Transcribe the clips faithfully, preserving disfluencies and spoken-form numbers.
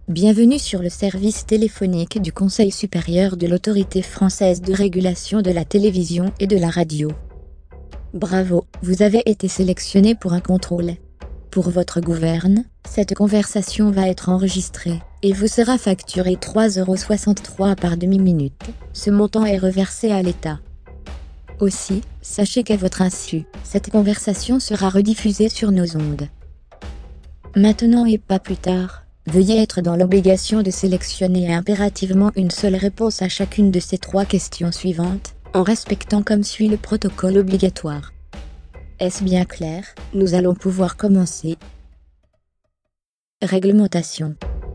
Bienvenue sur le service téléphonique du Conseil supérieur de l'Autorité française de régulation de la télévision et de la radio. Bravo, vous avez été sélectionné pour un contrôle. Pour votre gouverne, cette conversation va être enregistrée et vous sera facturé trois euros soixante-trois par demi-minute. Ce montant est reversé à l'État. Aussi, sachez qu'à votre insu, cette conversation sera rediffusée sur nos ondes. Maintenant et pas plus tard, veuillez être dans l'obligation de sélectionner impérativement une seule réponse à chacune de ces trois questions suivantes, en respectant comme suit le protocole obligatoire. Est-ce bien clair? Nous allons pouvoir commencer. Réglementation.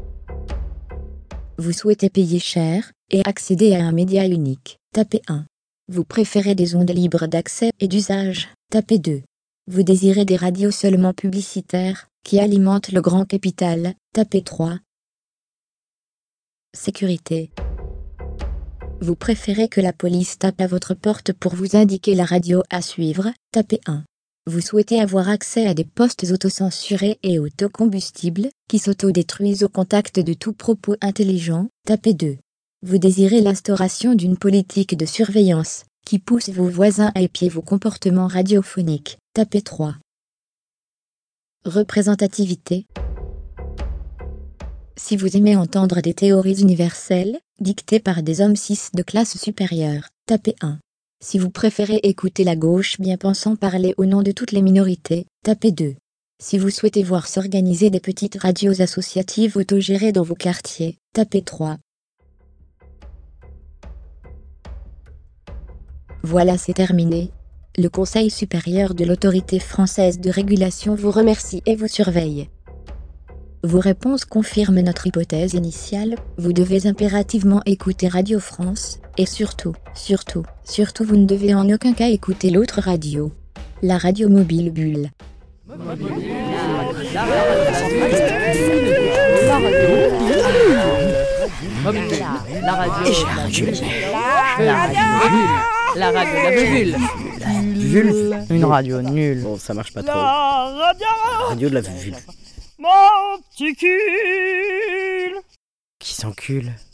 Vous souhaitez payer cher et accéder à un média unique? Tapez un. Vous préférez des ondes libres d'accès et d'usage? Tapez deux. Vous désirez des radios seulement publicitaires, qui alimentent le grand capital? Tapez trois. Sécurité. Vous préférez que la police tape à votre porte pour vous indiquer la radio à suivre? Tapez un. Vous souhaitez avoir accès à des postes autocensurés et autocombustibles, qui s'autodétruisent au contact de tout propos intelligent? Tapez deux. Vous désirez l'instauration d'une politique de surveillance, qui pousse vos voisins à épier vos comportements radiophoniques? Tapez trois. Représentativité. Si vous aimez entendre des théories universelles, dictées par des hommes cis de classe supérieure, tapez un. Si vous préférez écouter la gauche bien pensant parler au nom de toutes les minorités, tapez deux. Si vous souhaitez voir s'organiser des petites radios associatives autogérées dans vos quartiers, tapez trois. Voilà, c'est terminé. Le Conseil supérieur de l'Autorité française de régulation vous remercie et vous surveille. Vos réponses confirment notre hypothèse initiale, vous devez impérativement écouter Radio France, et surtout, surtout, surtout vous ne devez en aucun cas écouter l'autre radio. La radio mobile Bulle. La radio La radio La radio la bulle. Vulve. Une radio nulle. Bon, ça marche pas trop. La radio de la vulve. Monticule. Qui s'encule.